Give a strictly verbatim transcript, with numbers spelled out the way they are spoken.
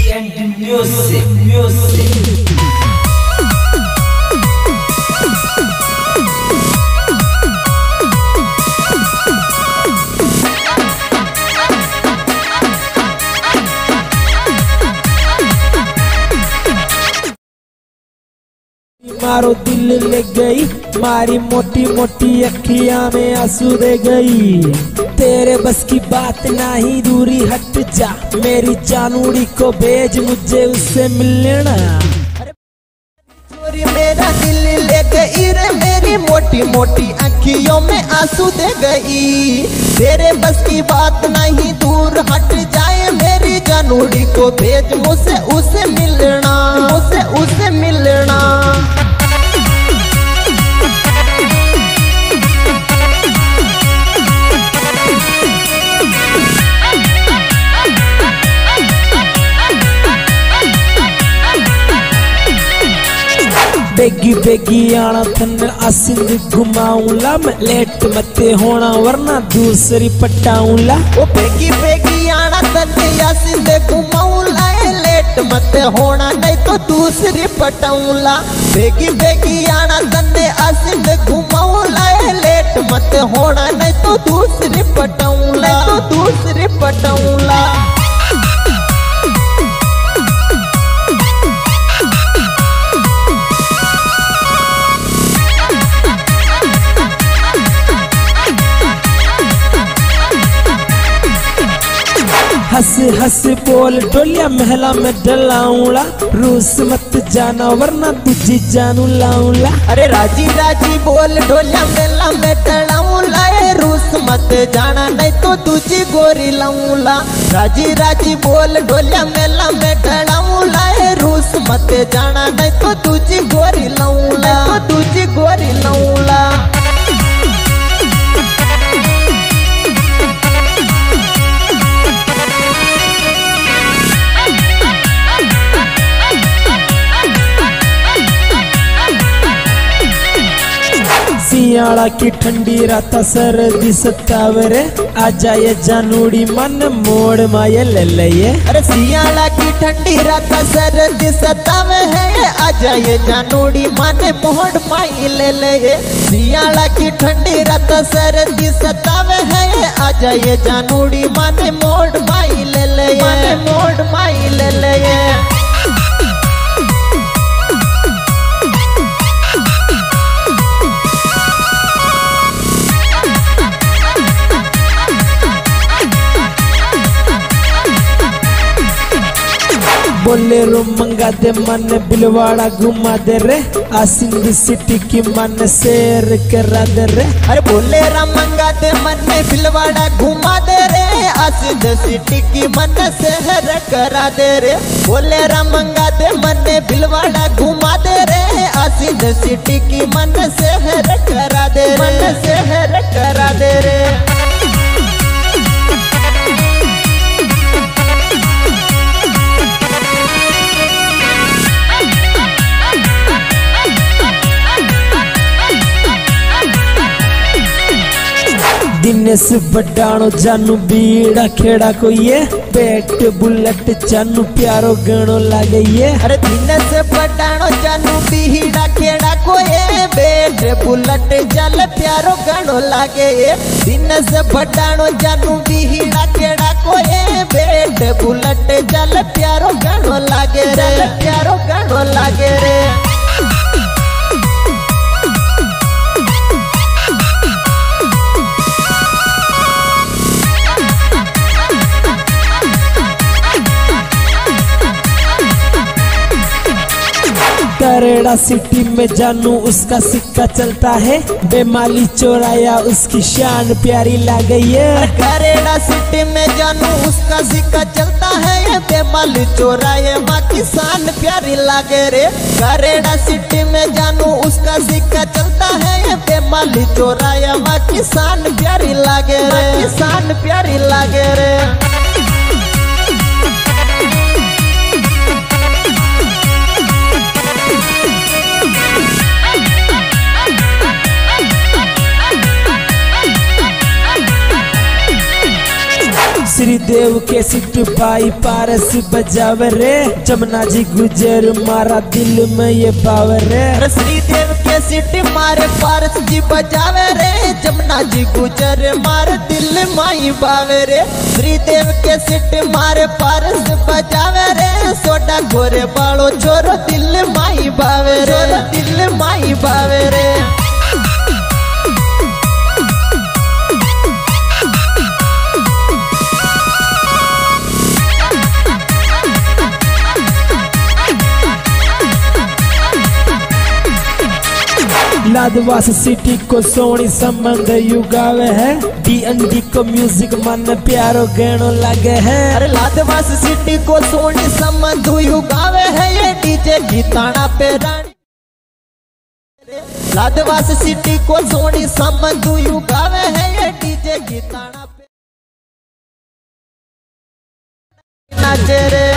and music, music. मारो दिल ले गई, मारी मोटी मोटी अखियां में आंसू दे गई। तेरे बस की बात नहीं, दूरी हट जा, मेरी जानूड़ी को भेज मुझे उससे मिलना। चोरी मेरा दिल ले गई रे, मेरी मोटी मोटी अखियों में आंसू दे गई। तेरे बस की बात नहीं, दूर हट जाए, मेरी जानूड़ी को भेज मुझसे उसे मिलना, मुझसे उसे मिलना। बेगी बेगी आना थन आसिंद घुमाऊंला, मैं लेट मते होना वरना दूसरी पटाऊंला। ओ बेगी बेगी आना थन आसिंद घुमाऊंला, लेट मते होना नहीं तो दूसरी पटाऊंला। बेगी बेगी आना थन आसिंद घुमाऊंला, लेट मते होना नहीं तो दूसरी पटाऊंला, तो दूसरी पटाऊंला। हंस हंस बोल डोलिया महला में डलाऊंला, रूस मत जाना वरना तुझी जानू लाऊंला। अरे राजी राजी बोल डोलिया मेला में डलाऊंला, रूस मत जाना नहीं तो तुझी गोरी लाऊंला। राजी राजी बोल डोलिया मेला में डलाऊंला, रूस मत जाना नहीं तो तुझी गोरी लाऊंला, तो तुझी गोरी लाऊंला। सियाड़ा की ठंडी रात सर्दी सतावे रे, आ जाए जानूड़ी मन मोड़ माये ले ले। अरे सियाड़ा की ठंडी रात सर्दी सतावे है, आ जाए जानूड़ी मन मोड़ माई ले ले। सियाड़ा की ठंडी रात सर्दी सतावे है, आ जाए जानूड़ी मन मोड़ माई ले ले, मन मोड़ माई ले ले। बोलेरो मंगा दे मन बिलवाड़ा घुमा दे रे, आसिंद सिटी की मन शेर करा दे रे। अरे बोलेरा मंगा दे मन बिलवाड़ा घुमा दे रे, आसिंद सिटी की मन शहर करा दे रे। बोलेरा मंगा दे मन बिलवाड़ा घुमा दे रे, आसिंद सिटी की मन शहर करा दे रे, मन शहर करा दे रे। दिनेश बडाणो जानू बीड़ा खेड़ा को ये, पेट बुलेट जानू प्यारो गणो लागे ये। अरे दिनेश बडाणो जानू बीड़ा खेड़ा को ये, पेट बुलेट जल प्यारो गणो लागे ये। दिनेश बडाणो जानू बीड़ा खेड़ा को ये, पेट बुलेट जल प्यारो गणो लागे रे, प्यारो गणो लागे रे। करेड़ा सिटी में जानू उसका सिक्का चलता है, बेमाली चोराया उसकी शान प्यारी लाग गई है। करेड़ा सिटी में जानू उसका सिक्का चलता है, बेमाली चोराया माँ की शान प्यारी लागे रे। करेड़ा सिटी में जानू उसका सिक्का चलता है, बेमाली चोराया माँ की शान प्यारी लागे रे, माँ की शान प्यारी लागे रे। श्रीदेव के सिट भाई पारस बजावे रे, जमुना जी गुजर मारा दिल में ये पावर रे। श्रीदेव के सिट मारे पारस जी बजावे रे, जमुना जी गुजर मार दिल माई बावे रे। श्रीदेव के सिट मारे पारस बजावे रे, सोडा गोरे बालो छोरो दिल माई बावे रे, दिल माई बावे रे। लादवास सिटी को सोनी संबंध युगावे है, डीएनडी को म्यूजिक मन प्यारो गणो लगे है। अरे लादवास सिटी को सोनी संबंध युगावे है, ये डीजे गीताना पे रानी। लादवास सिटी को सोनी संबंध युगावे है, ये डीजे गीताना पे नाचे रे।